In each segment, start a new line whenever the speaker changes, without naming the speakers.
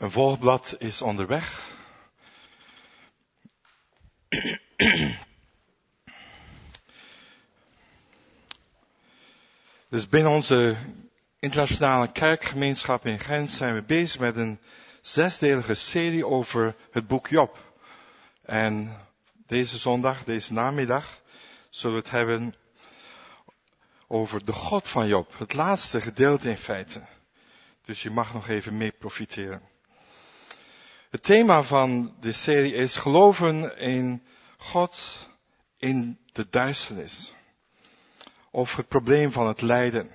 Een volgblad is onderweg. Dus binnen onze internationale kerkgemeenschap in Gent zijn we bezig met een 6-delige serie over het boek Job. En deze zondag, deze namiddag, zullen we het hebben over de God van Job. Het laatste gedeelte in feite. Dus je mag nog even mee profiteren. Het thema van de serie is geloven in God in de duisternis. Of het probleem van het lijden.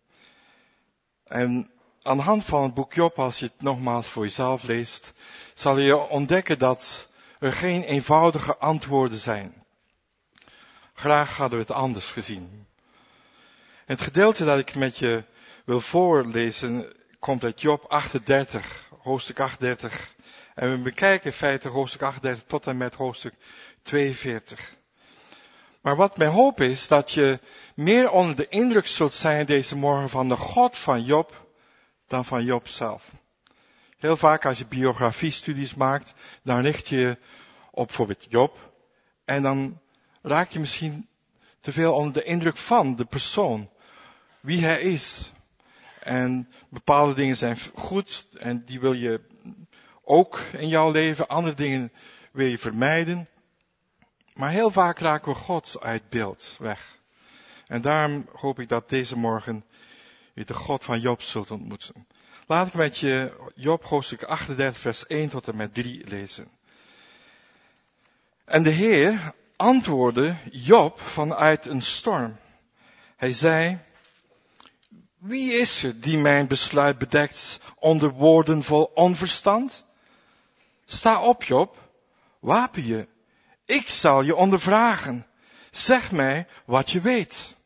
En aan de hand van het boek Job, als je het nogmaals voor jezelf leest, zal je ontdekken dat er geen eenvoudige antwoorden zijn. Graag hadden we het anders gezien. Het gedeelte dat ik met je wil voorlezen komt uit Job 38, hoofdstuk 38. En we bekijken in feite hoofdstuk 38 tot en met hoofdstuk 42. Maar wat mijn hoop is, dat je meer onder de indruk zult zijn deze morgen van de God van Job dan van Job zelf. Heel vaak als je biografiestudies maakt, dan richt je op bijvoorbeeld Job. En dan raak je misschien te veel onder de indruk van de persoon. Wie hij is. En bepaalde dingen zijn goed en die wil je ook in jouw leven. Andere dingen wil je vermijden. Maar heel vaak raken we God uit beeld weg. En daarom hoop ik dat deze morgen je de God van Job zult ontmoeten. Laat ik met je Job hoofdstuk 38 vers 1 tot en met 3 lezen. En de Heer antwoordde Job vanuit een storm. Hij zei: wie is er die mijn besluit bedekt onder woorden vol onverstand? Sta op, Job, wapen je. Ik zal je ondervragen. Zeg mij wat je weet.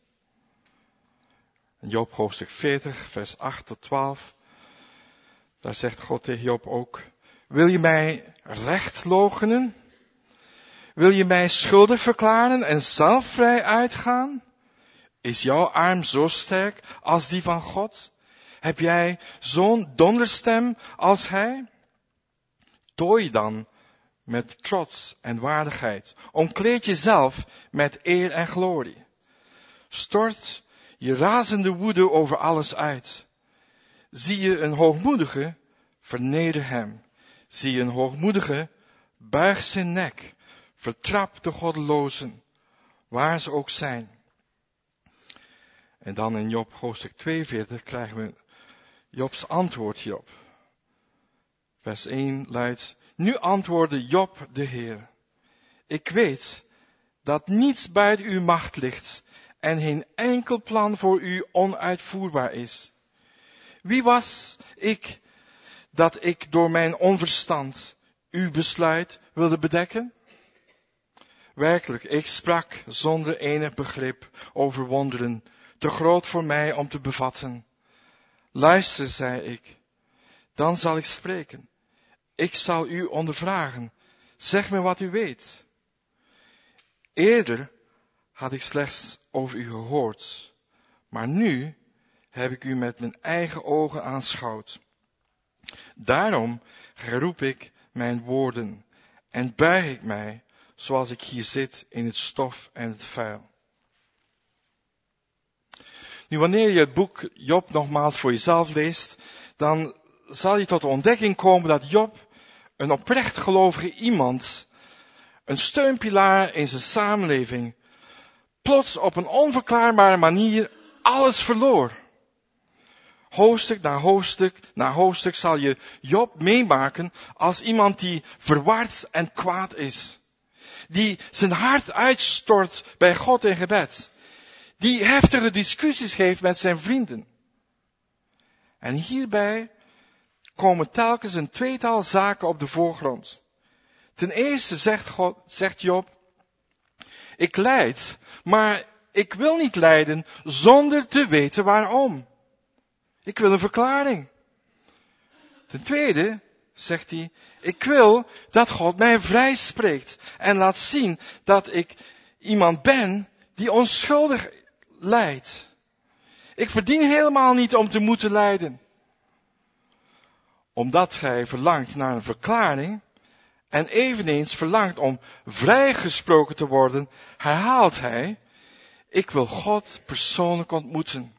Job hoofdstuk 40, vers 8 tot 12. Daar zegt God tegen Job ook: wil je mij recht loochenen? Wil je mij schuldig verklaren en zelf vrij uitgaan? Is jouw arm zo sterk als die van God? Heb jij zo'n donderstem als hij? Tooi dan met trots en waardigheid. Omkleed jezelf met eer en glorie. Stort je razende woede over alles uit. Zie je een hoogmoedige, verneder hem. Zie je een hoogmoedige, buig zijn nek. Vertrap de goddelozen, waar ze ook zijn. En dan in Job hoofdstuk 42 krijgen we Jobs antwoord hierop. Vers 1 luidt: nu antwoordde Job de Heer: ik weet dat niets buiten uw macht ligt en geen enkel plan voor u onuitvoerbaar is. Wie was ik dat ik door mijn onverstand uw besluit wilde bedekken? Werkelijk, ik sprak zonder enig begrip over wonderen, te groot voor mij om te bevatten. Luister, zei ik, dan zal ik spreken. Ik zal u ondervragen. Zeg me wat u weet. Eerder had ik slechts over u gehoord, maar nu heb ik u met mijn eigen ogen aanschouwd. Daarom geroep ik mijn woorden en buig ik mij, zoals ik hier zit in het stof en het vuil. Nu, wanneer je het boek Job nogmaals voor jezelf leest, dan zal je tot de ontdekking komen dat Job een oprecht gelovige iemand, een steunpilaar in zijn samenleving, plots op een onverklaarbare manier alles verloor. Hoofdstuk na hoofdstuk na hoofdstuk zal je Job meemaken als iemand die verward en kwaad is. Die zijn hart uitstort bij God in gebed. Die heftige discussies heeft met zijn vrienden. En hierbij komen telkens een tweetal zaken op de voorgrond. Ten eerste zegt Job: ik lijd, maar ik wil niet lijden zonder te weten waarom. Ik wil een verklaring. Ten tweede zegt hij: ik wil dat God mij vrij spreekt en laat zien dat ik iemand ben die onschuldig lijdt. Ik verdien helemaal niet om te moeten lijden. omdat hij verlangt naar een verklaring en eveneens verlangt om vrijgesproken te worden, herhaalt hij, ik wil God persoonlijk ontmoeten.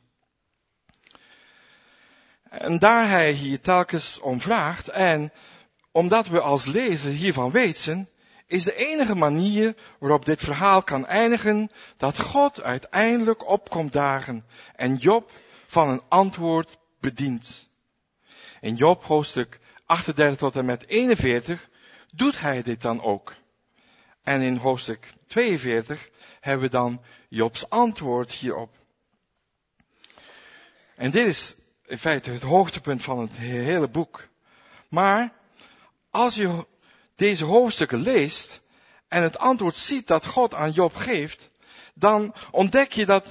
En daar hij hier telkens om vraagt en omdat we als lezer hiervan weten, is de enige manier waarop dit verhaal kan eindigen, dat God uiteindelijk opkomt dagen en Job van een antwoord bedient. In Job hoofdstuk 38 tot en met 41 doet hij dit dan ook. En in hoofdstuk 42 hebben we dan Jobs antwoord hierop. En dit is in feite het hoogtepunt van het hele boek. Maar als je deze hoofdstukken leest en het antwoord ziet dat God aan Job geeft, dan ontdek je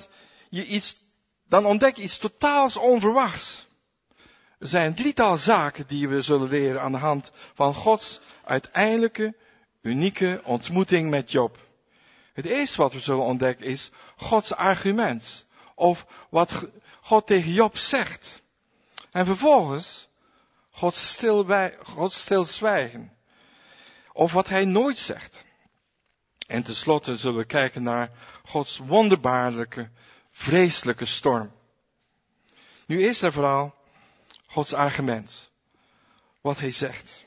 iets totaals onverwachts. Er zijn 3-tal zaken die we zullen leren aan de hand van Gods uiteindelijke, unieke ontmoeting met Job. Het eerste wat we zullen ontdekken is Gods argument. Of wat God tegen Job zegt. En vervolgens Gods stilzwijgen. Of wat hij nooit zegt. En tenslotte zullen we kijken naar Gods wonderbaarlijke, vreselijke storm. Nu eerst en vooral Gods argument. Wat hij zegt.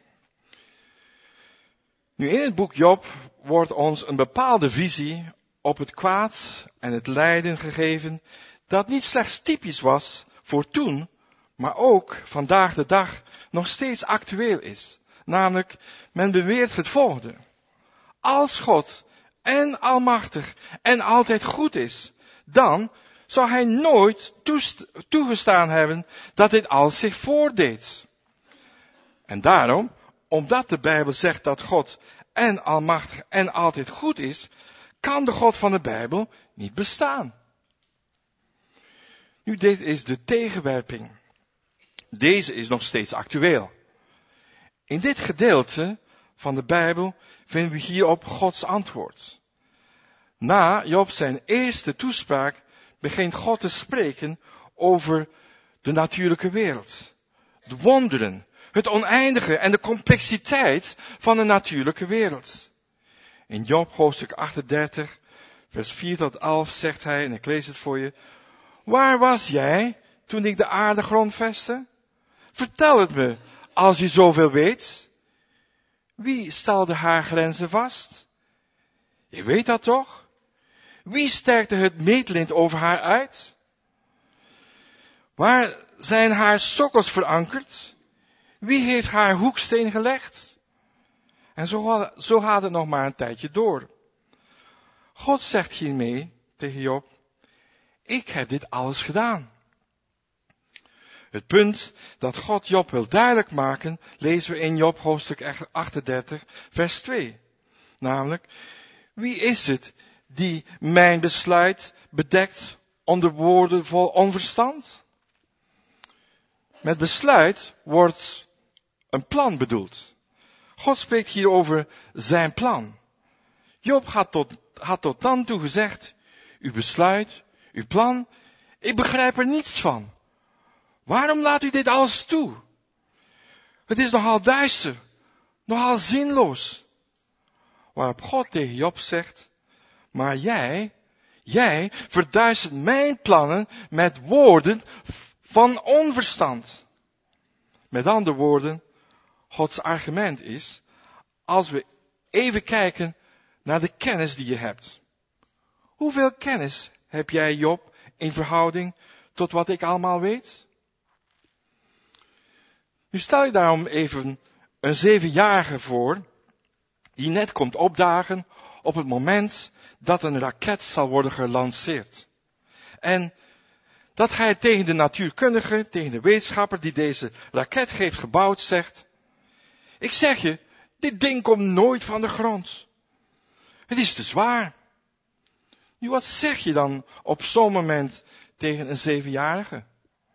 Nu in het boek Job wordt ons een bepaalde visie op het kwaad en het lijden gegeven, dat niet slechts typisch was voor toen, maar ook vandaag de dag nog steeds actueel is. Namelijk, men beweert het volgende. Als God en almachtig en altijd goed is, dan zou hij nooit toegestaan hebben dat dit alles zich voordeed. En daarom, omdat de Bijbel zegt dat God en almachtig en altijd goed is, kan de God van de Bijbel niet bestaan. Nu, dit is de tegenwerping. Deze is nog steeds actueel. In dit gedeelte van de Bijbel vinden we hierop Gods antwoord. Na Job zijn eerste toespraak begint God te spreken over de natuurlijke wereld. De wonderen, het oneindige en de complexiteit van de natuurlijke wereld. In Job hoofdstuk 38, vers 4 tot 11 zegt hij, en ik lees het voor je. Waar was jij toen ik de aarde grondvestte? Vertel het me, als je zoveel weet. Wie stelde haar grenzen vast? Je weet dat toch? Wie sterkte het meetlint over haar uit? Waar zijn haar sokkels verankerd? Wie heeft haar hoeksteen gelegd? En zo gaat het nog maar een tijdje door. God zegt hiermee tegen Job, ik heb dit alles gedaan. Het punt dat God Job wil duidelijk maken, lezen we in Job hoofdstuk 38, vers 2. Namelijk, wie is het die mijn besluit bedekt onder woorden vol onverstand? Met besluit wordt een plan bedoeld. God spreekt hier over zijn plan. Job had tot dan toe gezegd, uw besluit, uw plan, ik begrijp er niets van. Waarom laat u dit alles toe? Het is nogal duister, nogal zinloos. Waarop God tegen Job zegt, maar jij verduistert mijn plannen met woorden van onverstand. Met andere woorden, Gods argument is, als we even kijken naar de kennis die je hebt. Hoeveel kennis heb jij, Job, in verhouding tot wat ik allemaal weet? Nu stel je daarom even een 7-jarige voor, die net komt opdagen op het moment dat een raket zal worden gelanceerd. En dat hij tegen de natuurkundige, tegen de wetenschapper die deze raket heeft gebouwd, zegt, ik zeg je, dit ding komt nooit van de grond. Het is te zwaar. Nu, wat zeg je dan op zo'n moment tegen een 7-jarige?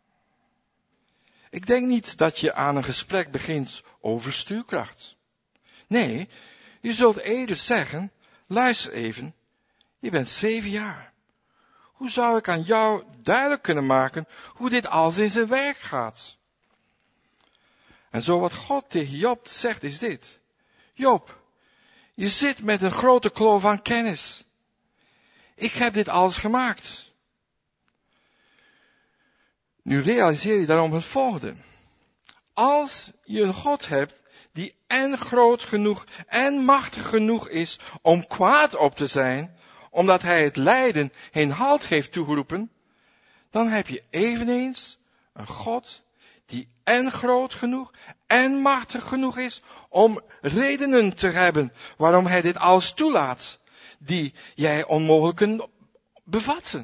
Ik denk niet dat je aan een gesprek begint over stuurkracht. Nee, je zult eerder zeggen, luister even, je bent 7 jaar. Hoe zou ik aan jou duidelijk kunnen maken hoe dit alles in zijn werk gaat? En zo wat God tegen Job zegt is dit. Job, je zit met een grote kloof aan kennis. Ik heb dit alles gemaakt. Nu realiseer je daarom het volgende. Als je een God hebt die en groot genoeg en machtig genoeg is om kwaad op te zijn, omdat hij het lijden geen halt heeft toegeroepen, dan heb je eveneens een God die en groot genoeg en machtig genoeg is om redenen te hebben waarom hij dit alles toelaat, die jij onmogelijk kunt bevatten.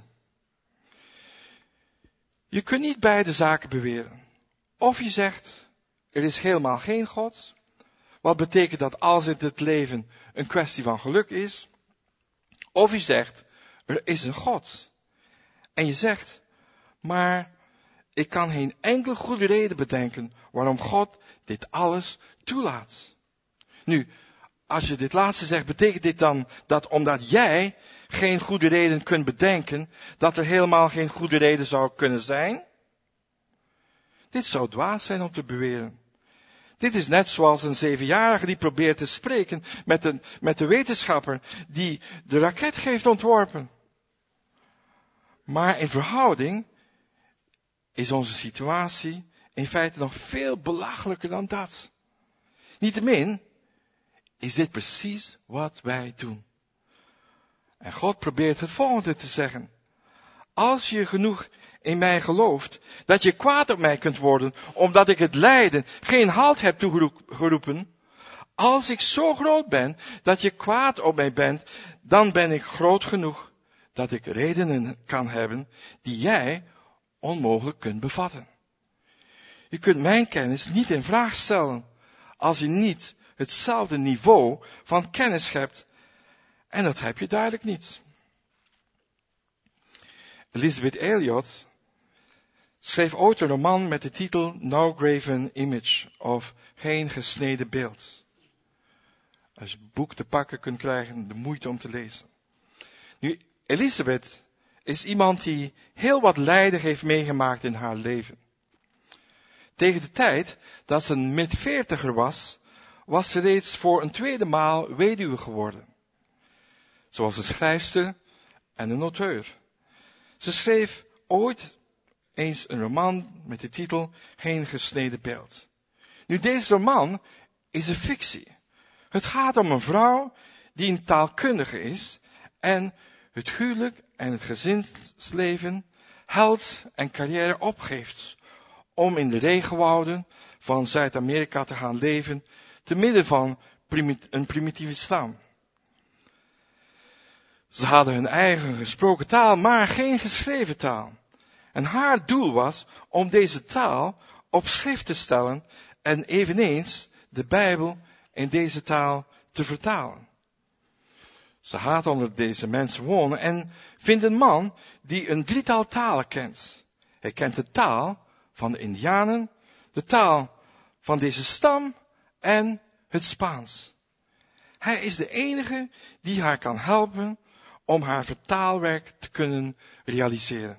Je kunt niet beide zaken beweren. Of je zegt, er is helemaal geen God, wat betekent dat alles in het leven een kwestie van geluk is. Of je zegt, er is een God. En je zegt, maar ik kan geen enkele goede reden bedenken waarom God dit alles toelaat. Nu, als je dit laatste zegt, betekent dit dan dat omdat jij geen goede reden kunt bedenken, dat er helemaal geen goede reden zou kunnen zijn? Dit zou dwaas zijn om te beweren. Dit is net zoals een 7-jarige die probeert te spreken met de wetenschapper die de raket heeft ontworpen. Maar in verhouding is onze situatie in feite nog veel belachelijker dan dat. Niettemin is dit precies wat wij doen. En God probeert het volgende te zeggen. Als je genoeg in mij gelooft, dat je kwaad op mij kunt worden, omdat ik het lijden geen halt heb toegeroepen, als ik zo groot ben, dat je kwaad op mij bent, dan ben ik groot genoeg, dat ik redenen kan hebben, die jij onmogelijk kunt bevatten. Je kunt mijn kennis niet in vraag stellen, als je niet hetzelfde niveau van kennis hebt, en dat heb je duidelijk niet. Elisabeth Elliot schreef ooit een roman met de titel No Graven Image, of Geen gesneden beeld. Als je het boek te pakken kunt krijgen, de moeite om te lezen. Nu, Elisabeth is iemand die heel wat lijden heeft meegemaakt in haar leven. Tegen de tijd dat ze een mid-40er was, was ze reeds voor een tweede maal weduwe geworden. Ze was een schrijfster en een auteur. Ze schreef ooit eens een roman met de titel Geen gesneden beeld. Nu, deze roman is een fictie. Het gaat om een vrouw die een taalkundige is en het huwelijk en het gezinsleven, held en carrière opgeeft om in de regenwouden van Zuid-Amerika te gaan leven te midden van een primitieve stam. Ze hadden hun eigen gesproken taal, maar geen geschreven taal. En haar doel was om deze taal op schrift te stellen en eveneens de Bijbel in deze taal te vertalen. Ze gaat onder deze mensen wonen en vindt een man die een drietal talen kent. Hij kent de taal van de Indianen, de taal van deze stam en het Spaans. Hij is de enige die haar kan helpen om haar vertaalwerk te kunnen realiseren.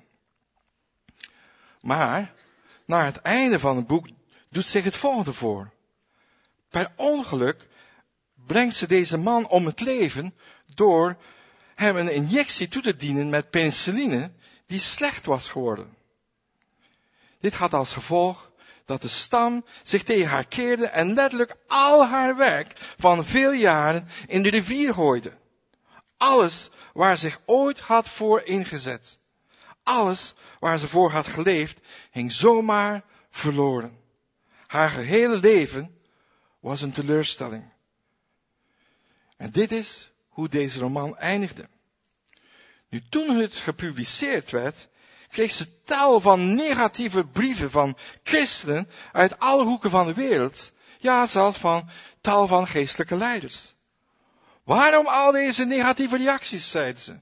Maar, naar het einde van het boek doet zich het volgende voor. Per ongeluk brengt ze deze man om het leven door hem een injectie toe te dienen met penicilline die slecht was geworden. Dit had als gevolg dat de stam zich tegen haar keerde en letterlijk al haar werk van veel jaren in de rivier gooide. Alles waar zich ooit had voor ingezet. Alles waar ze voor had geleefd, ging zomaar verloren. Haar gehele leven was een teleurstelling. En dit is hoe deze roman eindigde. Nu, toen het gepubliceerd werd, kreeg ze tal van negatieve brieven van christenen uit alle hoeken van de wereld. Ja, zelfs van tal van geestelijke leiders. Waarom al deze negatieve reacties, zeiden ze.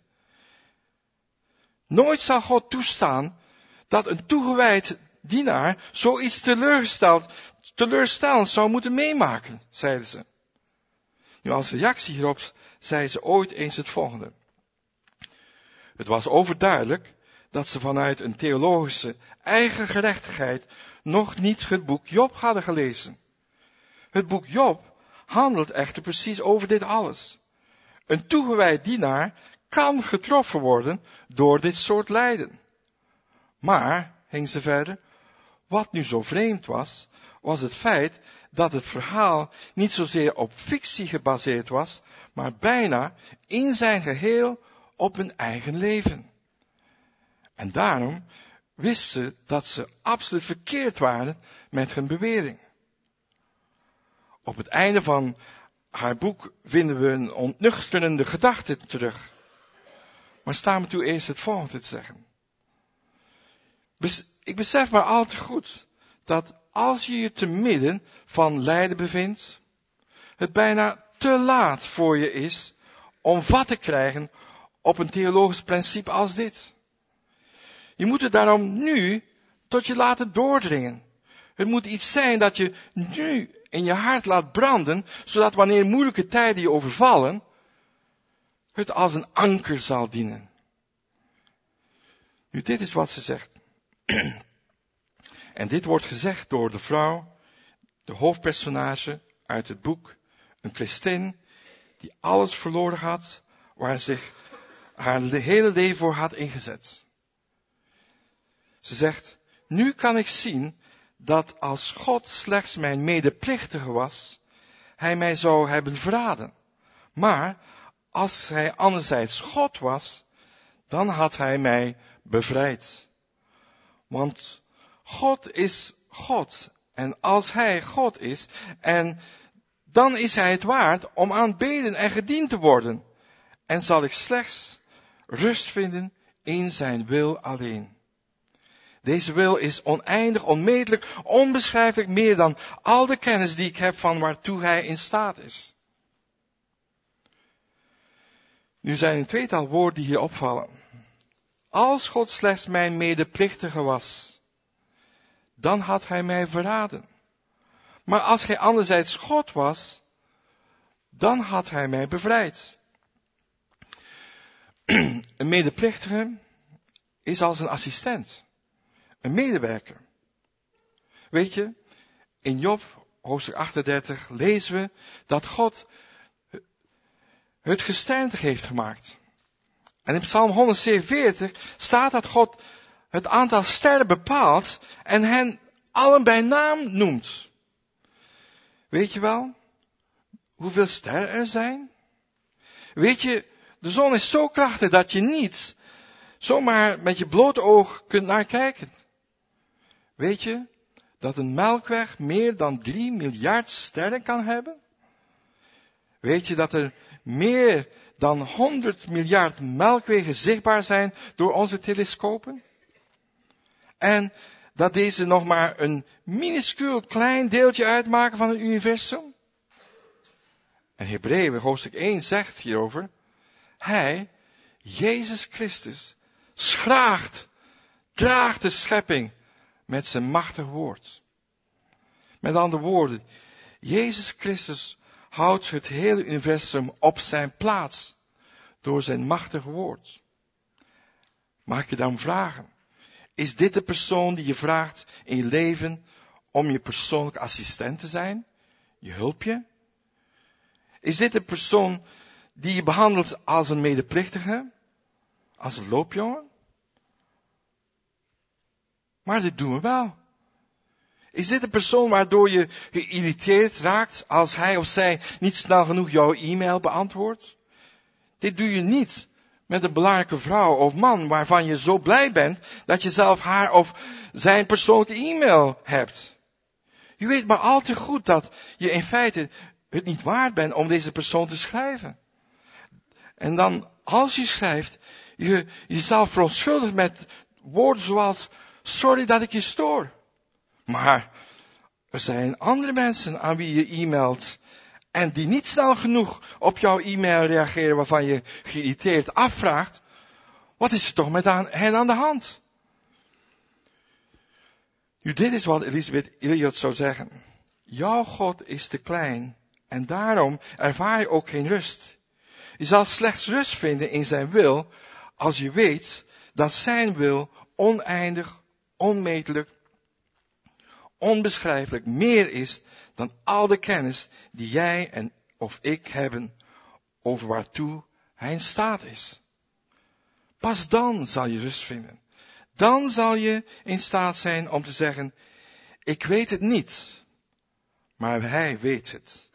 Nooit zal God toestaan dat een toegewijd dienaar zoiets teleurstellend zou moeten meemaken, zeiden ze. Nu, als reactie hierop zei ze ooit eens het volgende. Het was overduidelijk dat ze vanuit een theologische eigen gerechtigheid nog niet het boek Job hadden gelezen. Het boek Job handelt echter precies over dit alles. Een toegewijd dienaar kan getroffen worden door dit soort lijden. Maar, ging ze verder, wat nu zo vreemd was, was het feit dat het verhaal niet zozeer op fictie gebaseerd was, maar bijna in zijn geheel op een eigen leven. En daarom wist ze dat ze absoluut verkeerd waren met hun bewering. Op het einde van haar boek vinden we een ontnuchterende gedachte terug. Maar sta me toe eerst het volgende te zeggen. Ik besef maar al te goed dat als je je te midden van lijden bevindt, het bijna te laat voor je is om vat te krijgen op een theologisch principe als dit. Je moet het daarom nu tot je laten doordringen. Het moet iets zijn dat je nu in je hart laat branden, zodat wanneer moeilijke tijden je overvallen, het als een anker zal dienen. Nu, dit is wat ze zegt. En dit wordt gezegd door de vrouw, de hoofdpersonage uit het boek, een christin die alles verloren had, waar zich haar hele leven voor had ingezet. Ze zegt, nu kan ik zien dat als God slechts mijn medeplichtige was, hij mij zou hebben verraden. Maar als hij anderzijds God was, dan had hij mij bevrijd. Want God is God. En als hij God is, en dan is hij het waard om aanbeden en gediend te worden. En zal ik slechts rust vinden in zijn wil alleen. Deze wil is oneindig, onmetelijk, onbeschrijfelijk meer dan al de kennis die ik heb van waartoe hij in staat is. Nu zijn een tweetal woorden die hier opvallen. Als God slechts mijn medeplichtige was, dan had hij mij verraden. Maar als hij anderzijds God was, dan had hij mij bevrijd. Een medeplichtige is als een assistent. Een medewerker. Weet je, in Job, hoofdstuk 38, lezen we dat God het gesternte heeft gemaakt. En in Psalm 147 staat dat God het aantal sterren bepaalt en hen allen bij naam noemt. Weet je wel hoeveel sterren er zijn? Weet je, de zon is zo krachtig dat je niet zomaar met je blote oog kunt naar kijken. Weet je dat een melkweg meer dan 3 miljard sterren kan hebben? Weet je dat er meer dan 100 miljard melkwegen zichtbaar zijn door onze telescopen? En dat deze nog maar een minuscuul klein deeltje uitmaken van het universum? En Hebreeën hoofdstuk 1 zegt hierover, hij, Jezus Christus, draagt de schepping met zijn machtig woord. Met andere woorden, Jezus Christus houdt het hele universum op zijn plaats door zijn machtig woord. Mag ik je dan vragen, is dit de persoon die je vraagt in je leven om je persoonlijk assistent te zijn? Je hulpje? Is dit de persoon die je behandelt als een medeplichtige? Als een loopjongen? Maar dit doen we wel. Is dit de persoon waardoor je geïrriteerd raakt als hij of zij niet snel genoeg jouw e-mail beantwoordt? Dit doe je niet met een belangrijke vrouw of man waarvan je zo blij bent dat je zelf haar of zijn persoonlijke e-mail hebt. Je weet maar al te goed dat je in feite het niet waard bent om deze persoon te schrijven. En dan, als je schrijft, je jezelf verontschuldigt met woorden zoals, sorry dat ik je stoor. Maar er zijn andere mensen aan wie je e-mailt en die niet snel genoeg op jouw e-mail reageren waarvan je geïrriteerd afvraagt, wat is er toch met hen aan de hand? Nu, dit is wat Elisabeth Elliot zou zeggen. Jouw God is te klein en daarom ervaar je ook geen rust. Je zal slechts rust vinden in zijn wil als je weet dat zijn wil oneindig, onmetelijk, onbeschrijfelijk meer is dan al de kennis die jij en of ik hebben over waartoe hij in staat is. Pas dan zal je rust vinden. Dan zal je in staat zijn om te zeggen, ik weet het niet, maar hij weet het.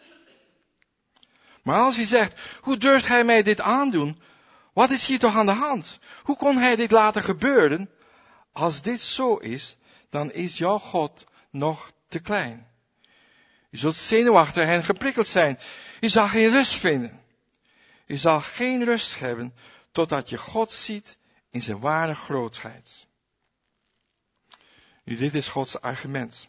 Maar als je zegt, hoe durft hij mij dit aandoen? Wat is hier toch aan de hand? Hoe kon hij dit laten gebeuren? Als dit zo is, dan is jouw God nog te klein. Je zult zenuwachtig en geprikkeld zijn. Je zal geen rust vinden. Je zal geen rust hebben totdat je God ziet in zijn ware grootheid. Nu, dit is Gods argument.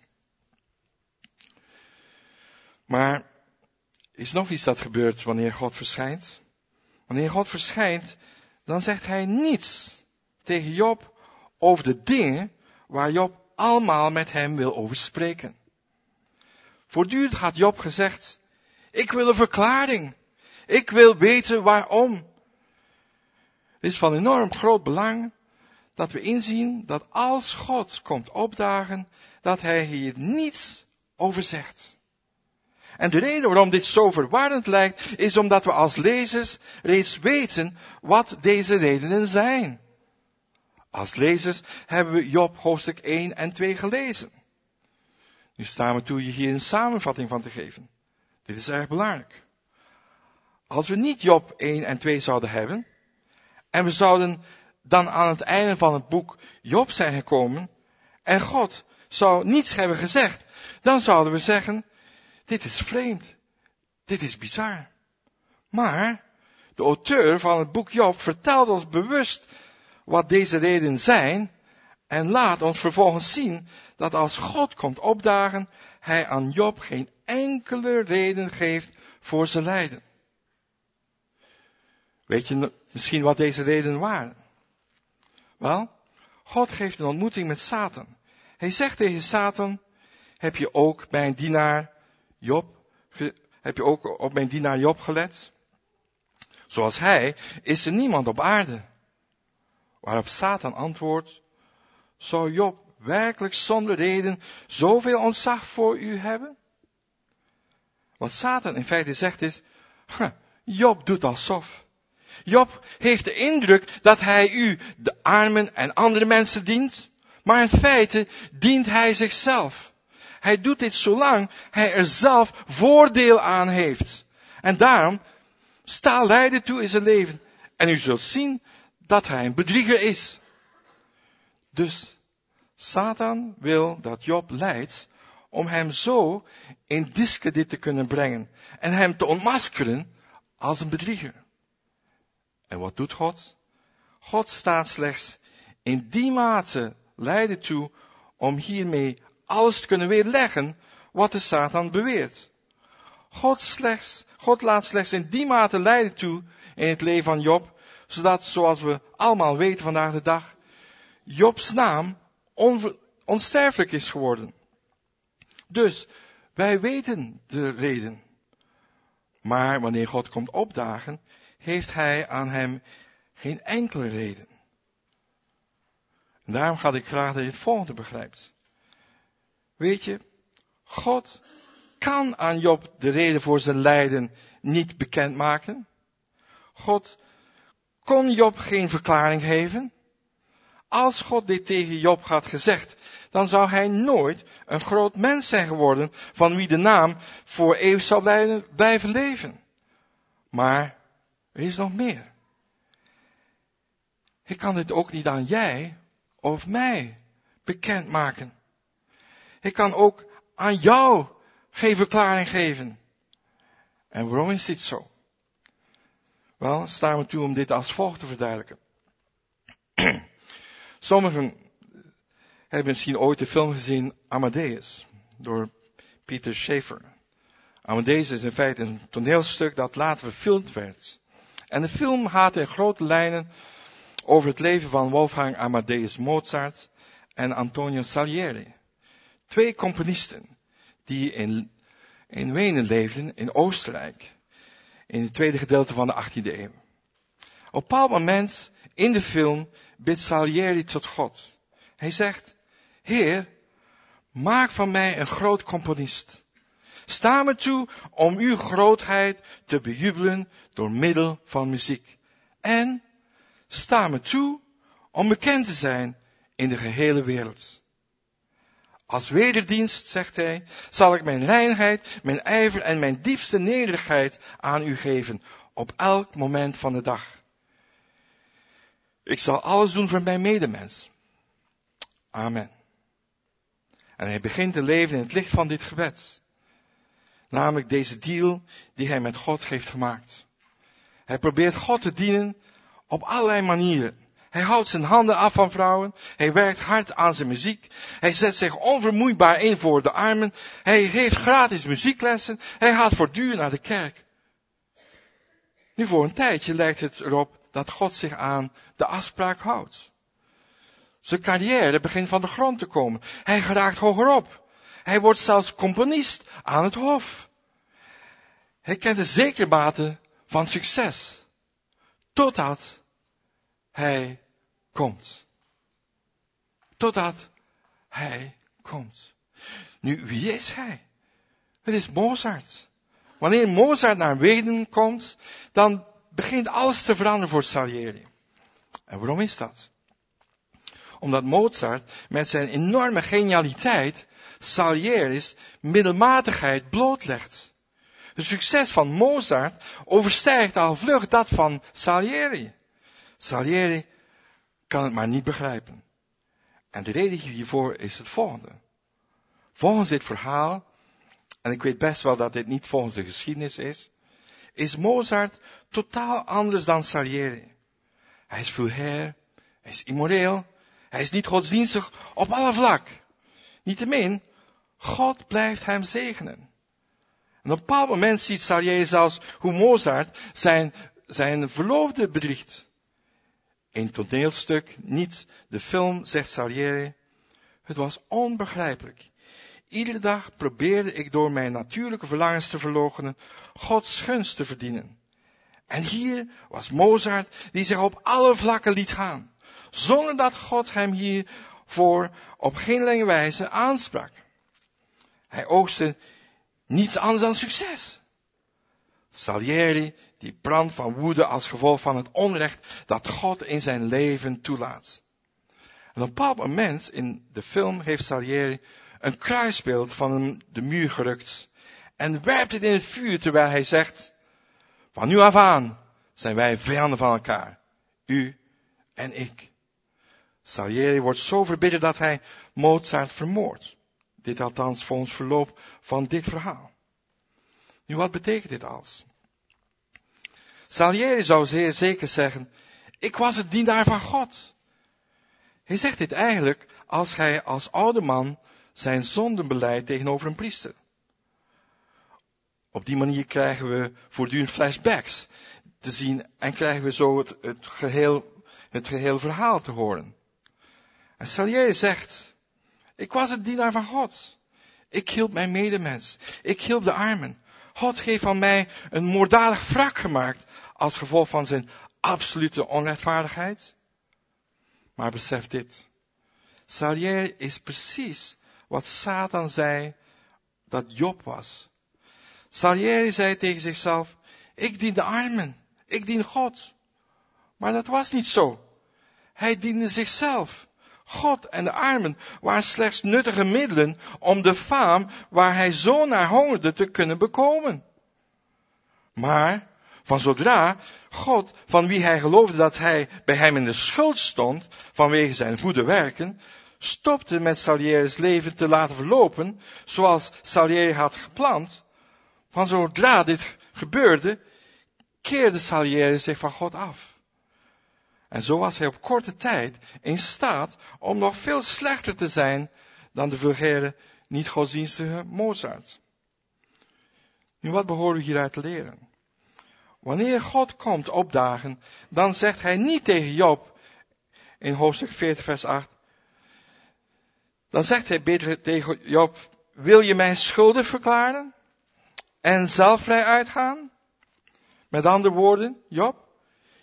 Maar er is nog iets dat gebeurt wanneer God verschijnt. Wanneer God verschijnt, dan zegt hij niets tegen Job over de dingen waar Job allemaal met hem wil over spreken. Voortdurend had Job gezegd, ik wil een verklaring. Ik wil weten waarom. Het is van enorm groot belang dat we inzien dat als God komt opdagen, dat hij hier niets over zegt. En de reden waarom dit zo verwarrend lijkt, is omdat we als lezers reeds weten wat deze redenen zijn. Als lezers hebben we Job hoofdstuk 1 en 2 gelezen. Nu staan we toe je hier een samenvatting van te geven. Dit is erg belangrijk. Als we niet Job 1 en 2 zouden hebben, en we zouden dan aan het einde van het boek Job zijn gekomen, en God zou niets hebben gezegd, dan zouden we zeggen, dit is vreemd, dit is bizar. Maar de auteur van het boek Job vertelt ons bewust wat deze redenen zijn, en laat ons vervolgens zien dat als God komt opdagen, hij aan Job geen enkele reden geeft voor zijn lijden. Weet je misschien wat deze redenen waren? Wel, God geeft een ontmoeting met Satan. Hij zegt tegen Satan, heb je ook op mijn dienaar Job gelet? Zoals hij is er niemand op aarde. Waarop Satan antwoordt, zou Job werkelijk zonder reden zoveel ontzag voor u hebben? Wat Satan in feite zegt is, Job doet alsof. Job heeft de indruk dat hij u, de armen en andere mensen dient, maar in feite dient hij zichzelf. Hij doet dit zolang hij er zelf voordeel aan heeft. En daarom, sta lijden toe in zijn leven. En u zult zien dat hij een bedrieger is. Dus, Satan wil dat Job lijdt om hem zo in discrediet te kunnen brengen. En hem te ontmaskeren als een bedrieger. En wat doet God? God staat slechts in die mate lijden toe om hiermee alles te kunnen weerleggen wat de Satan beweert. God laat slechts in die mate lijden toe in het leven van Job, zodat, zoals we allemaal weten vandaag de dag, Jobs naam onsterfelijk is geworden. Dus, wij weten de reden. Maar wanneer God komt opdagen, heeft hij aan hem geen enkele reden. En daarom ga ik graag dat je het volgende begrijpt. Weet je, God kan aan Job de reden voor zijn lijden niet bekendmaken. God kon Job geen verklaring geven. Als God dit tegen Job had gezegd, dan zou hij nooit een groot mens zijn geworden, van wie de naam voor eeuwig zou blijven leven. Maar er is nog meer. Ik kan dit ook niet aan jij of mij bekendmaken. Ik kan ook aan jou geen verklaring geven. En waarom is dit zo? Wel, staan we toe om dit als volgt te verduidelijken. Sommigen hebben misschien ooit de film gezien Amadeus, door Peter Shaffer. Amadeus is in feite een toneelstuk dat later verfilmd werd. En de film gaat in grote lijnen over het leven van Wolfgang Amadeus Mozart en Antonio Salieri. 2 componisten die in Wenen leefden, in Oostenrijk, in het tweede gedeelte van de 18e eeuw. Op een bepaald moment In de film bidt Salieri tot God. Hij zegt, Heer, maak van mij een groot componist. Sta me toe om uw grootheid te bejubelen door middel van muziek. En sta me toe om bekend te zijn in de gehele wereld. Als wederdienst, zegt hij, zal ik mijn reinheid, mijn ijver en mijn diepste nederigheid aan u geven, op elk moment van de dag. Ik zal alles doen voor mijn medemens. Amen. En hij begint te leven in het licht van dit gebed. Namelijk deze deal die hij met God heeft gemaakt. Hij probeert God te dienen op allerlei manieren. Hij houdt zijn handen af van vrouwen. Hij werkt hard aan zijn muziek. Hij zet zich onvermoeibaar in voor de armen. Hij geeft gratis muzieklessen. Hij gaat voortdurend naar de kerk. Nu voor een tijdje lijkt het erop dat God zich aan de afspraak houdt. Zijn carrière begint van de grond te komen. Hij geraakt hogerop. Hij wordt zelfs componist aan het hof. Hij kent de zekermate van succes. Totdat hij komt. Totdat hij komt. Nu, wie is hij? Het is Mozart. Wanneer Mozart naar Wenen komt, dan begint alles te veranderen voor Salieri. En waarom is dat? Omdat Mozart met zijn enorme genialiteit Salieri's middelmatigheid blootlegt. Het succes van Mozart overstijgt al vlug dat van Salieri. Salieri kan het maar niet begrijpen. En de reden hiervoor is het volgende. Volgens dit verhaal, en ik weet best wel dat dit niet volgens de geschiedenis is Mozart totaal anders dan Salieri. Hij is vulgair, hij is immoreel, hij is niet godsdienstig op alle vlak. Niettemin, God blijft hem zegenen. En op een bepaald moment ziet Salieri zelfs hoe Mozart zijn verloofde bedriegt. Een toneelstuk, niet de film, zegt Salieri. Het was onbegrijpelijk. Iedere dag probeerde ik door mijn natuurlijke verlangens te verloochenen Gods gunst te verdienen. En hier was Mozart die zich op alle vlakken liet gaan. Zonder dat God hem hiervoor op geen wijze aansprak. Hij oogste niets anders dan succes. Salieri die brandt van woede als gevolg van het onrecht dat God in zijn leven toelaat. En op een bepaald moment in de film heeft Salieri een kruisbeeld van de muur gerukt en werpt het in het vuur terwijl hij zegt, van nu af aan zijn wij vijanden van elkaar, u en ik. Salieri wordt zo verbitterd dat hij Mozart vermoordt. Dit althans volgens verloop van dit verhaal. Nu, wat betekent dit als? Salieri zou zeer zeker zeggen, ik was het dienaar van God. Hij zegt dit eigenlijk als hij als oude man zijn zonden beleidt tegenover een priester. Op die manier krijgen we voortdurend flashbacks te zien en krijgen we zo het geheel verhaal te horen. En Salieri zegt, ik was het dienaar van God. Ik hielp mijn medemens. Ik hielp de armen. God heeft van mij een moorddadig wrak gemaakt als gevolg van zijn absolute onrechtvaardigheid. Maar besef dit. Salieri is precies wat Satan zei dat Job was. Salieri zei tegen zichzelf, ik dien de armen. Ik dien God. Maar dat was niet zo. Hij diende zichzelf. God en de armen waren slechts nuttige middelen om de faam waar hij zo naar hongerde te kunnen bekomen. Maar van zodra God, van wie hij geloofde dat hij bij hem in de schuld stond vanwege zijn goede werken, stopte met Salieri's leven te laten verlopen zoals Salieri had gepland. Van zodra dit gebeurde, keerde Salieri zich van God af. En zo was hij op korte tijd in staat om nog veel slechter te zijn dan de vulgaire, niet godsdienstige Mozart. Nu, wat behoren we hieruit te leren? Wanneer God komt opdagen, dan zegt hij niet tegen Job in hoofdstuk 40 vers 8. Dan zegt hij beter tegen Job, wil je mij schuldig verklaren en zelf vrij uitgaan? Met andere woorden, Job,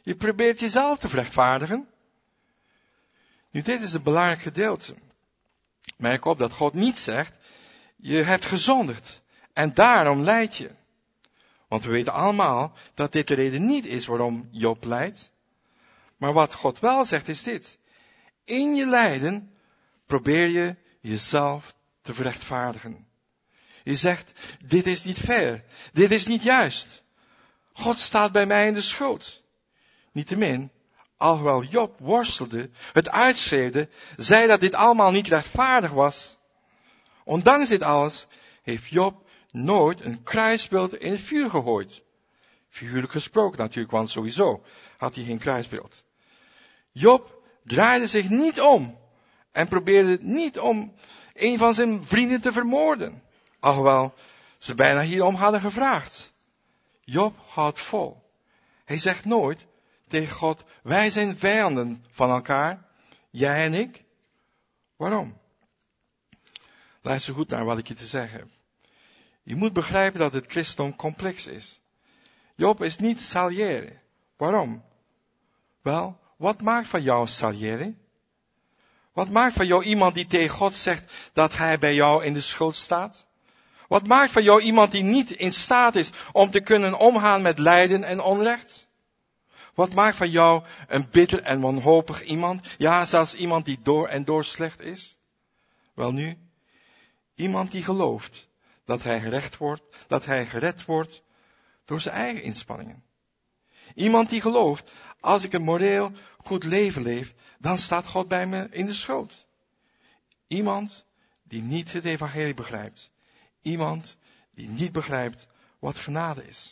Je probeert jezelf te rechtvaardigen. Nu, dit is een belangrijk gedeelte. Merk op dat God niet zegt, je hebt gezondigd en daarom lijd je. Want we weten allemaal dat dit de reden niet is waarom Job lijdt. Maar wat God wel zegt is dit. In je lijden probeer je jezelf te rechtvaardigen. Je zegt, dit is niet fair. Dit is niet juist. God staat bij mij in de schuld. Niettemin, alhoewel Job worstelde, het uitschreeuwde, zei dat dit allemaal niet rechtvaardig was. Ondanks dit alles heeft Job nooit een kruisbeeld in het vuur gegooid. Figuurlijk gesproken natuurlijk, want sowieso had hij geen kruisbeeld. Job draaide zich niet om en probeerde niet om een van zijn vrienden te vermoorden. Alhoewel ze bijna hierom hadden gevraagd. Job houdt vol. Hij zegt nooit tegen God, wij zijn vijanden van elkaar, jij en ik. Waarom? Luister goed naar wat ik je te zeggen heb. Je moet begrijpen dat het christendom complex is. Job is niet Salieri. Waarom? Wel, wat maakt van jou Salieri? Wat maakt van jou iemand die tegen God zegt dat hij bij jou in de schuld staat? Wat maakt van jou iemand die niet in staat is om te kunnen omgaan met lijden en onrecht? Wat maakt van jou een bitter en wanhopig iemand? Ja, zelfs iemand die door en door slecht is? Welnu, iemand die gelooft dat hij gered wordt door zijn eigen inspanningen. Iemand die gelooft, als ik een moreel goed leven leef, dan staat God bij me in de schuld. Iemand die niet het evangelie begrijpt. Iemand die niet begrijpt wat genade is.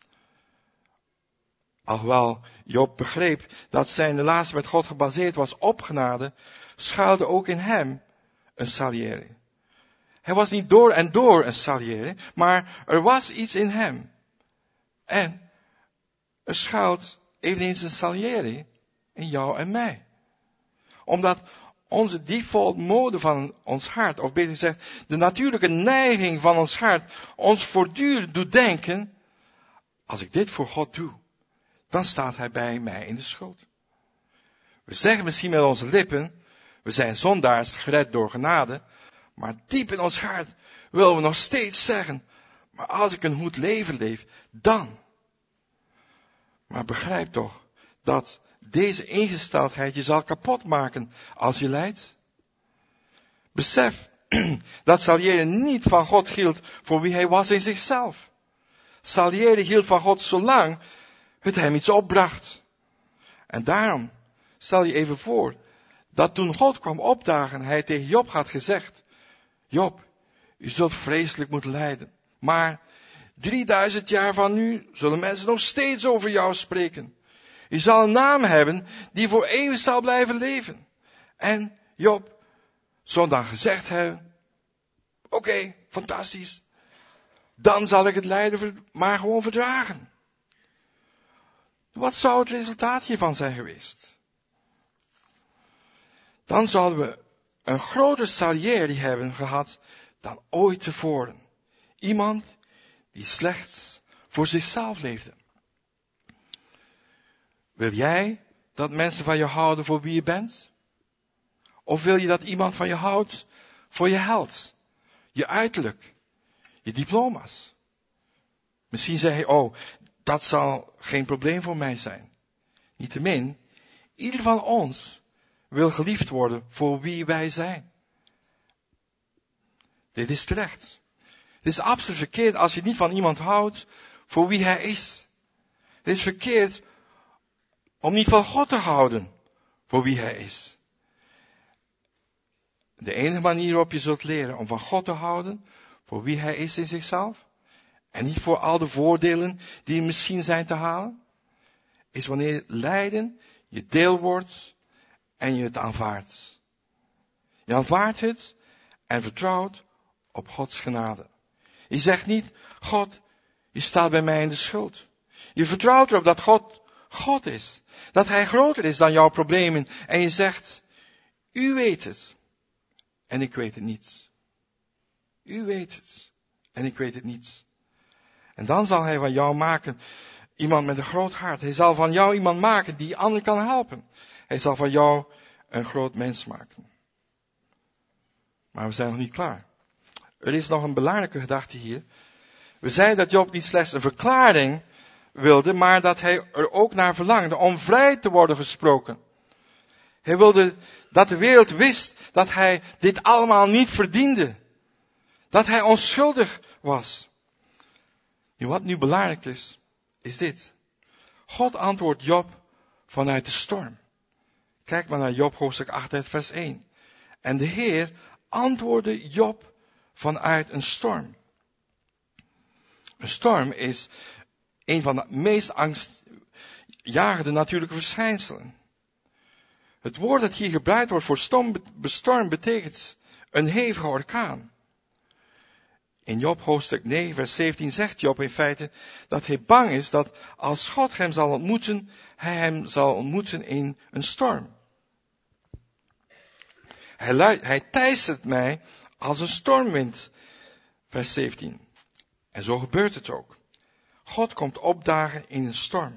Alhoewel Job begreep dat zijn relatie met God gebaseerd was op genade, schuilde ook in hem een Salieri. Hij was niet door en door een Salieri, maar er was iets in hem. En er schuilt eveneens een Salieri in jou en mij. Omdat onze default mode van ons hart, of beter gezegd, de natuurlijke neiging van ons hart, ons voortdurend doet denken, als ik dit voor God doe, dan staat hij bij mij in de schuld. We zeggen misschien met onze lippen, we zijn zondaars gered door genade, maar diep in ons hart willen we nog steeds zeggen, maar als ik een goed leven leef, dan. Maar begrijp toch dat deze ingesteldheid je zal kapot maken als je lijdt. Besef dat Salieri niet van God hield voor wie hij was in zichzelf. Salieri hield van God zolang het hem iets opbracht. En daarom stel je even voor dat toen God kwam opdagen, hij tegen Job had gezegd, Job, u zult vreselijk moeten lijden, maar 3000 jaar van nu zullen mensen nog steeds over jou spreken. Je zal een naam hebben die voor eeuwig zal blijven leven. En Job zou dan gezegd hebben, oké, fantastisch. Dan zal ik het lijden maar gewoon verdragen. Wat zou het resultaat hiervan zijn geweest? Dan zouden we een groter Salieri hebben gehad dan ooit tevoren. Iemand die slechts voor zichzelf leefde. Wil jij dat mensen van je houden voor wie je bent? Of wil je dat iemand van je houdt voor je held, je uiterlijk, je diploma's? Misschien zeg je, oh, dat zal geen probleem voor mij zijn. Niettemin, ieder van ons wil geliefd worden voor wie wij zijn. Dit is terecht. Het is absoluut verkeerd als je niet van iemand houdt voor wie hij is. Het is verkeerd om niet van God te houden voor wie hij is. De enige manier waarop je zult leren om van God te houden voor wie hij is in zichzelf, en niet voor al de voordelen die misschien zijn te halen, is wanneer lijden je deel wordt en je het aanvaardt. Je aanvaardt het en vertrouwt op Gods genade. Je zegt niet, God, je staat bij mij in de schuld. Je vertrouwt erop dat God God is. Dat hij groter is dan jouw problemen. En je zegt, u weet het. En ik weet het niet. U weet het. En ik weet het niet. En dan zal hij van jou maken iemand met een groot hart. Hij zal van jou iemand maken die anderen kan helpen. Hij zal van jou een groot mens maken. Maar we zijn nog niet klaar. Er is nog een belangrijke gedachte hier. We zeiden dat Job niet slechts een verklaring wilde, maar dat hij er ook naar verlangde om vrij te worden gesproken. Hij wilde dat de wereld wist dat hij dit allemaal niet verdiende. Dat hij onschuldig was. Nu, wat nu belangrijk is dit. God antwoordt Job vanuit de storm. Kijk maar naar Job hoofdstuk 8 vers 1. En de Heer antwoordde Job vanuit een storm. Een storm is een van de meest angstjagende natuurlijke verschijnselen. Het woord dat hier gebruikt wordt voor storm betekent een hevige orkaan. In Job hoofdstuk 9 vers 17 zegt Job in feite dat hij bang is dat als God hem zal ontmoeten, hij hem zal ontmoeten in een storm. Hij teistert mij als een stormwind, vers 17. En zo gebeurt het ook. God komt opdagen in een storm.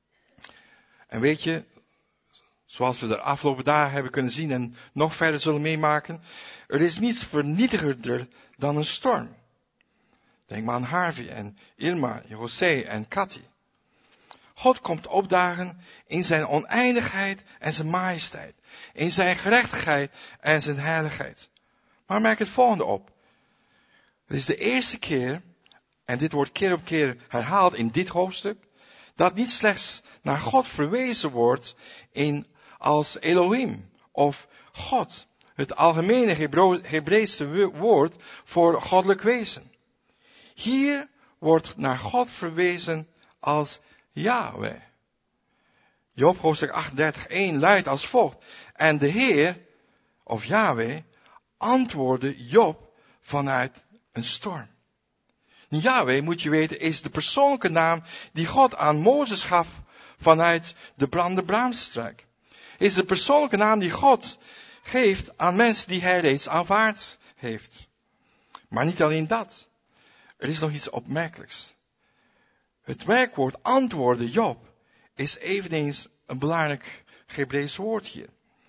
En weet je, zoals we de afgelopen dagen hebben kunnen zien en nog verder zullen meemaken, er is niets vernietigender dan een storm. Denk maar aan Harvey en Irma, José en Cathy. God komt opdagen in zijn oneindigheid en zijn majesteit. In zijn gerechtigheid en zijn heiligheid. Maar merk het volgende op. Het is de eerste keer, en dit wordt keer op keer herhaald in dit hoofdstuk, dat niet slechts naar God verwezen wordt als Elohim of God. Het algemene Hebreeuwse woord voor goddelijk wezen. Hier wordt naar God verwezen als Yahweh. Job hoofdstuk 38:1 luidt als volgt. En de Heer, of Yahweh, antwoordde Job vanuit een storm. Nu, Yahweh, moet je weten, is de persoonlijke naam die God aan Mozes gaf vanuit de brandende braamstruik. Is de persoonlijke naam die God geeft aan mensen die hij reeds aanvaard heeft. Maar niet alleen dat. Er is nog iets opmerkelijks. Het werkwoord antwoorden Job is eveneens een belangrijk Hebreeuws woord hier.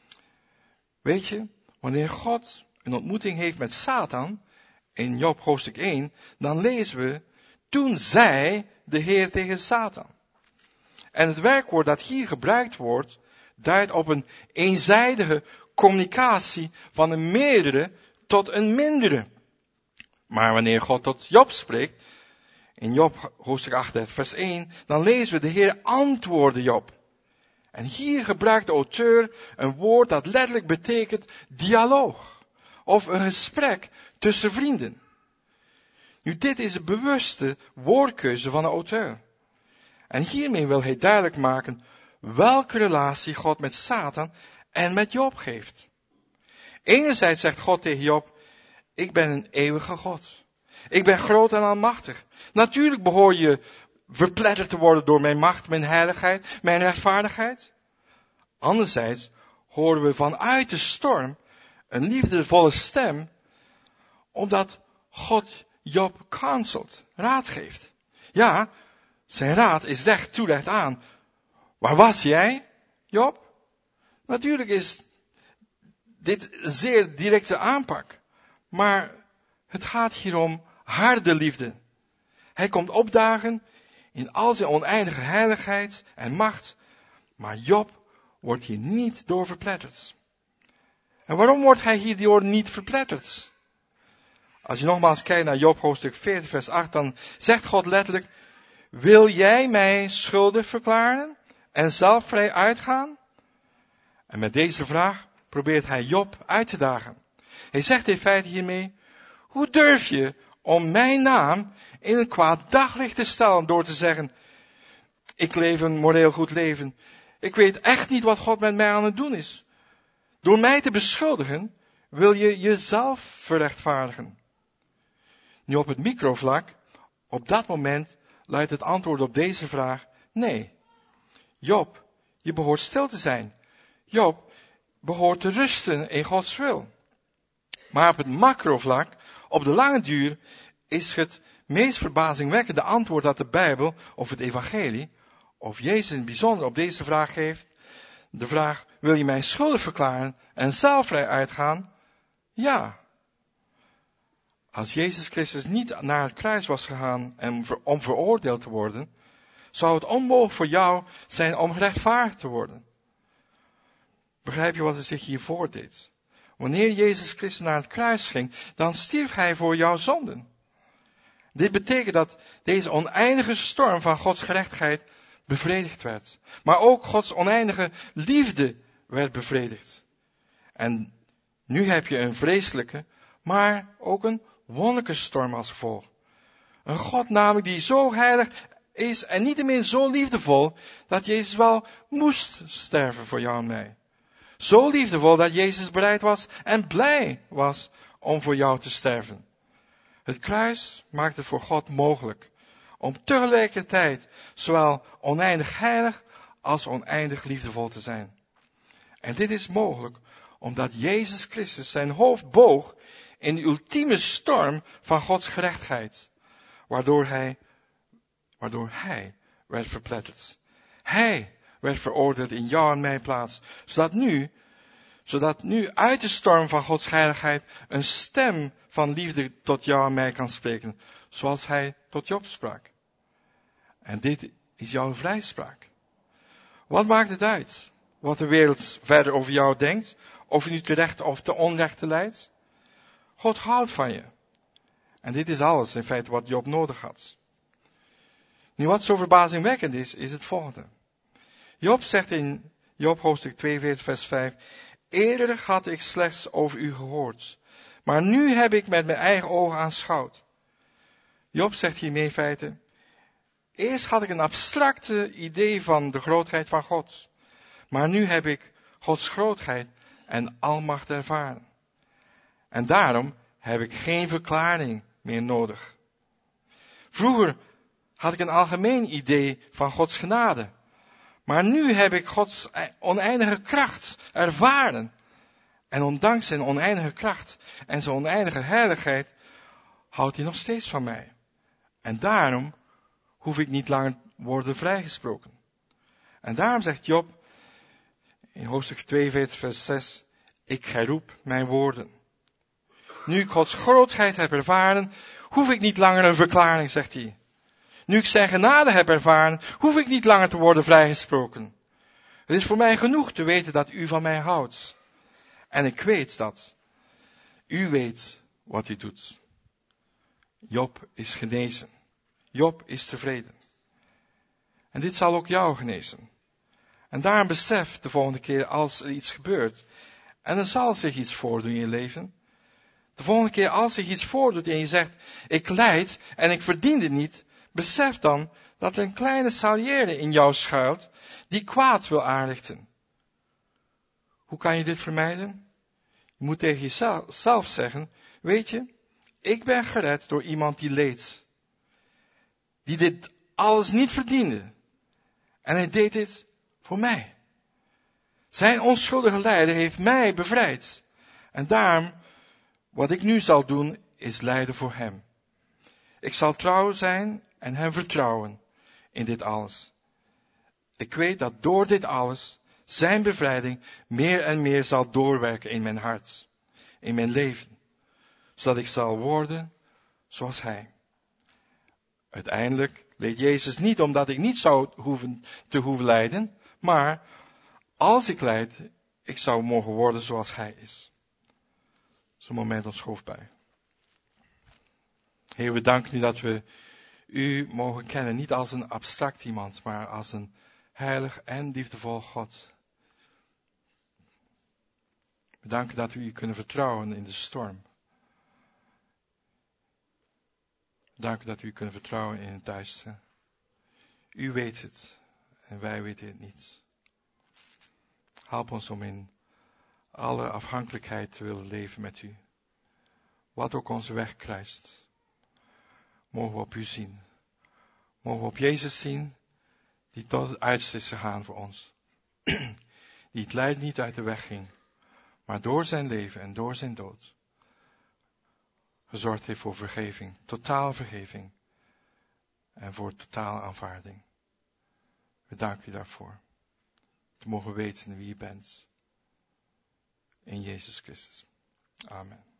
Weet je, wanneer God een ontmoeting heeft met Satan, in Job hoofdstuk 1, dan lezen we, toen zei de Heer tegen Satan. En het werkwoord dat hier gebruikt wordt, duidt op een eenzijdige communicatie van een meerdere tot een mindere. Maar wanneer God tot Job spreekt, in Job hoofdstuk 8 vers 1, dan lezen we de Heer antwoordde Job. En hier gebruikt de auteur een woord dat letterlijk betekent dialoog. Of een gesprek tussen vrienden. Nu, dit is een bewuste woordkeuze van de auteur. En hiermee wil hij duidelijk maken welke relatie God met Satan en met Job heeft. Enerzijds zegt God tegen Job, ik ben een eeuwige God. Ik ben groot en almachtig. Natuurlijk behoor je verpletterd te worden door mijn macht, mijn heiligheid, mijn rechtvaardigheid. Anderzijds horen we vanuit de storm een liefdevolle stem, omdat God Job counselt, raad geeft. Ja, zijn raad is recht toe recht aan. Waar was jij, Job? Natuurlijk is dit een zeer directe aanpak. Maar het gaat hier om harde liefde. Hij komt opdagen in al zijn oneindige heiligheid en macht. Maar Job wordt hier niet door verpletterd. En waarom wordt hij hierdoor niet verpletterd? Als je nogmaals kijkt naar Job hoofdstuk 40 vers 8, dan zegt God letterlijk, wil jij mij schuldig verklaren en zelf vrij uitgaan? En met deze vraag probeert hij Job uit te dagen. Hij zegt in feite hiermee, hoe durf je om mijn naam in een kwaad daglicht te stellen door te zeggen, ik leef een moreel goed leven. Ik weet echt niet wat God met mij aan het doen is. Door mij te beschuldigen, wil je jezelf verrechtvaardigen. Nu op het microvlak, op dat moment luidt het antwoord op deze vraag, nee. Job, je behoort stil te zijn. Job behoort te rusten in Gods wil. Maar op het macrovlak, op de lange duur, is het meest verbazingwekkende antwoord dat de Bijbel of het evangelie of Jezus in het bijzonder op deze vraag geeft. De vraag, wil je mijn schulden verklaren en zelf vrij uitgaan? Ja. Als Jezus Christus niet naar het kruis was gegaan om veroordeeld te worden, zou het onmogelijk voor jou zijn om gerechtvaardigd te worden. Begrijp je wat er zich hier voordeed? Wanneer Jezus Christus naar het kruis ging, dan stierf hij voor jouw zonden. Dit betekent dat deze oneindige storm van Gods gerechtigheid bevredigd werd. Maar ook Gods oneindige liefde werd bevredigd. En nu heb je een vreselijke, maar ook een wonderlijke storm als gevolg. Een God namelijk die zo heilig is en niettemin zo liefdevol, dat Jezus wel moest sterven voor jou en mij. Zo liefdevol dat Jezus bereid was en blij was om voor jou te sterven. Het kruis maakt het voor God mogelijk om tegelijkertijd zowel oneindig heilig als oneindig liefdevol te zijn. En dit is mogelijk omdat Jezus Christus zijn hoofd boog in de ultieme storm van Gods gerechtigheid, waardoor hij werd verpletterd. Hij werd veroordeeld in jou en mijn plaats, zodat nu uit de storm van Gods heiligheid een stem van liefde tot jou en mij kan spreken, zoals hij tot Job sprak. En dit is jouw vrijspraak. Wat maakt het uit wat de wereld verder over jou denkt, of je nu terecht of te onrechte leidt? God houdt van je. En dit is alles in feite wat Job nodig had. Nu wat zo verbazingwekkend is het volgende. Job zegt in Job hoofdstuk 42 vers 5, eerder had ik slechts over u gehoord, maar nu heb ik met mijn eigen ogen aanschouwd. Job zegt hiermee in feite, eerst had ik een abstracte idee van de grootheid van God, maar nu heb ik Gods grootheid en almacht ervaren. En daarom heb ik geen verklaring meer nodig. Vroeger had ik een algemeen idee van Gods genade, maar nu heb ik Gods oneindige kracht ervaren. En ondanks zijn oneindige kracht en zijn oneindige heiligheid houdt hij nog steeds van mij. En daarom hoef ik niet langer worden vrijgesproken. En daarom zegt Job in hoofdstuk 42 vers 6, ik herroep mijn woorden. Nu ik Gods grootheid heb ervaren, hoef ik niet langer een verklaring, zegt hij. Nu ik zijn genade heb ervaren, hoef ik niet langer te worden vrijgesproken. Het is voor mij genoeg te weten dat u van mij houdt. En ik weet dat u weet wat u doet. Job is genezen. Job is tevreden. En dit zal ook jou genezen. En daarom besef de volgende keer als er iets gebeurt, en er zal zich iets voordoen in je leven. De volgende keer als zich iets voordoet en je zegt, ik lijd en ik verdien dit niet, besef dan dat er een kleine salière in jou schuilt die kwaad wil aanrichten. Hoe kan je dit vermijden? Je moet tegen jezelf zeggen, weet je, ik ben gered door iemand die leed. Die dit alles niet verdiende. En hij deed dit voor mij. Zijn onschuldige lijden heeft mij bevrijd. En daarom, wat ik nu zal doen, is lijden voor hem. Ik zal trouw zijn en hem vertrouwen in dit alles. Ik weet dat door dit alles zijn bevrijding meer en meer zal doorwerken in mijn hart, in mijn leven, zodat ik zal worden zoals hij. Uiteindelijk leed Jezus niet omdat ik niet zou hoeven lijden, maar als ik lijd, ik zou mogen worden zoals hij is. Zo'n moment ons hoofd bij. Heer, we danken u dat we u mogen kennen, niet als een abstract iemand, maar als een heilig en liefdevol God. We danken dat we u kunnen vertrouwen in de storm. We danken dat we u kunnen vertrouwen in het duister. U weet het en wij weten het niet. Help ons om in alle afhankelijkheid te willen leven met u. Wat ook onze weg kruist. Mogen we op u zien. Mogen we op Jezus zien, die tot het uiterste is gegaan voor ons. Die het lijden niet uit de weg ging, maar door zijn leven en door zijn dood gezorgd heeft voor vergeving, totale vergeving en voor totale aanvaarding. We danken u daarvoor. Te mogen weten wie u bent. In Jezus Christus. Amen.